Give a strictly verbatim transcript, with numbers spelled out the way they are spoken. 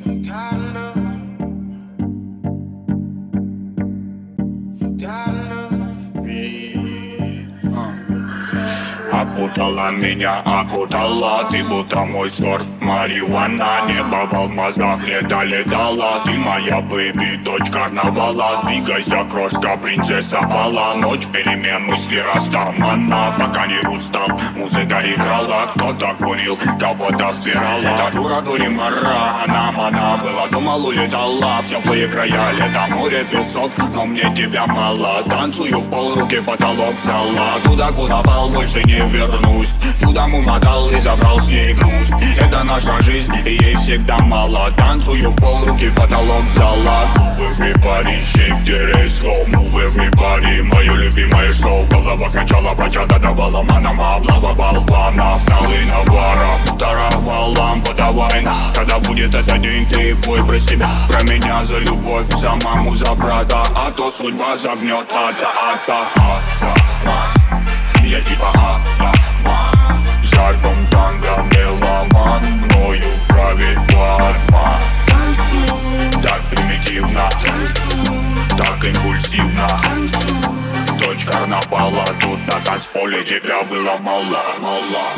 Окутала меня, окутала, ты будто мой сорт марихуана. Небо в алмазах летали дала, ты моя бэби, дочь карнавала. Двигайся, крошка, принцесса бала. Ночь перемен, мысли растамана. Пока не устал, музыка играла. Кто-то курил, кого-то впирала. Эта дура дуримара, она мана была. Думал, улетала в теплые края. Лето, море, песок, но мне тебя мало. Танцую в пол, руки потолок зала. Туда, куда пал, больше не вернусь. Чудом умотал и забрал с ней грусть. Это наша жизнь, и ей всегда мало. Танцую в пол, руки потолок зала. Move everybody, shake the race, go. Move everybody, мое любимое шоу. Голова качала, бачата давала манам. Облава болванов, налы наваров. Второго лампа давай. Когда будет этот день, ты пой про себя, про меня, за любовь, за маму, за брата. А то судьба загнет ад за ада. Я типа а, а, а. Жарком танго меломан, мною правит барма. Так примитивно, так импульсивно. Дочь карнавала, тут на танцполе тебя было мало, мало.